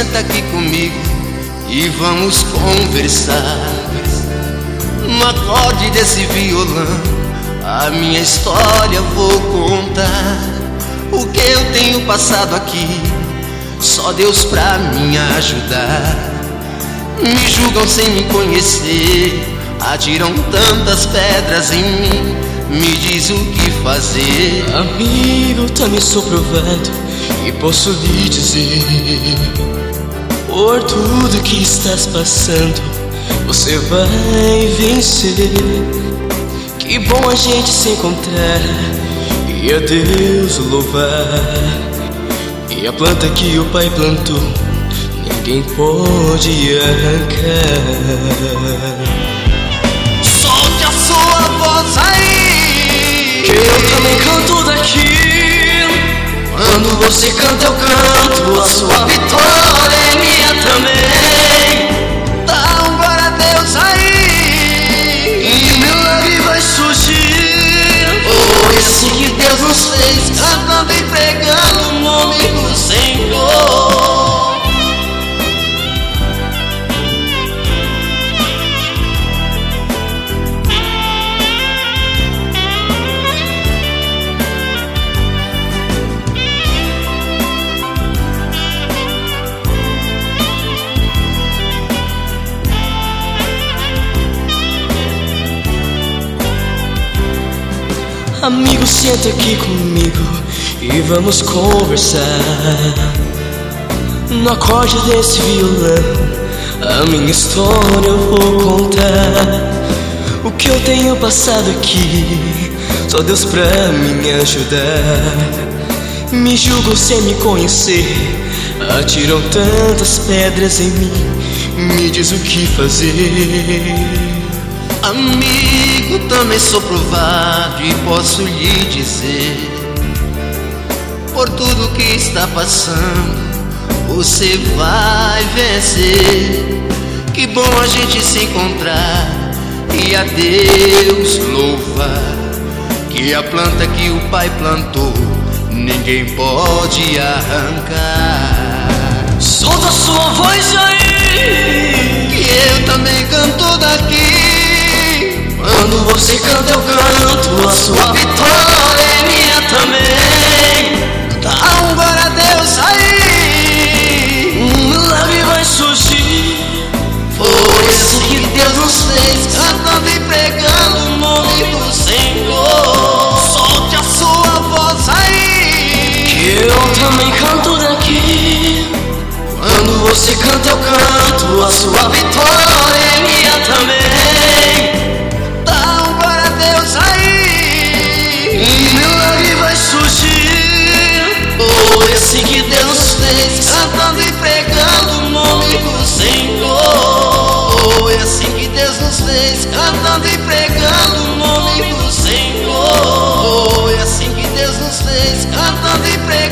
senta aqui comigo e vamos conversar. No acorde desse violão, a minha história vou contar. O que eu tenho passado aqui, só Deus pra me ajudar. Me julgam sem me conhecer, atiram tantas pedras em mim, me diz o que fazer. Amigo, também sou provado e posso lhe dizer: por tudo que estás passando, você vai vencer. Que bom a gente se encontrar e a Deus louvar. E a planta que o Pai plantou, ninguém pode arrancar. Solte a sua voz aí, que eu também canto daqui. Quando você canta eu canto, a sua vitória é minha também. Dá um glória a Deus aí, e milagre vai surgir. Foi assim que Deus nos fez, cantando e pregando o nome do Senhor. Amigo, senta aqui comigo e vamos conversar. No acorde desse violão, a minha história eu vou contar. O que eu tenho passado aqui, só Deus pra me ajudar. Me julgam sem me conhecer, atiram tantas pedras em mim, me diz o que fazer. Amigo, também sou provado e posso lhe dizer: por tudo que está passando, você vai vencer. Que bom a gente se encontrar e a Deus louvar. Que a planta que o Pai plantou, ninguém pode arrancar. Solta a sua voz aí, que eu também canto daqui. Quando você canta eu canto, a sua vitória é minha também. Dá um glória a Deus aí, milagre vai surgir. Foi assim que Deus nos fez, cantando e pregando o nome do Senhor. Solte a sua voz aí, que eu também canto daqui. Quando você canta eu canto, a sua vitória é minha também. Foi assim que Deus nos fez, cantando e pregando o nome do Senhor. Foi assim que Deus nos fez, cantando e pregando o nome do Senhor. Foi assim que Deus nos fez, cantando e pregando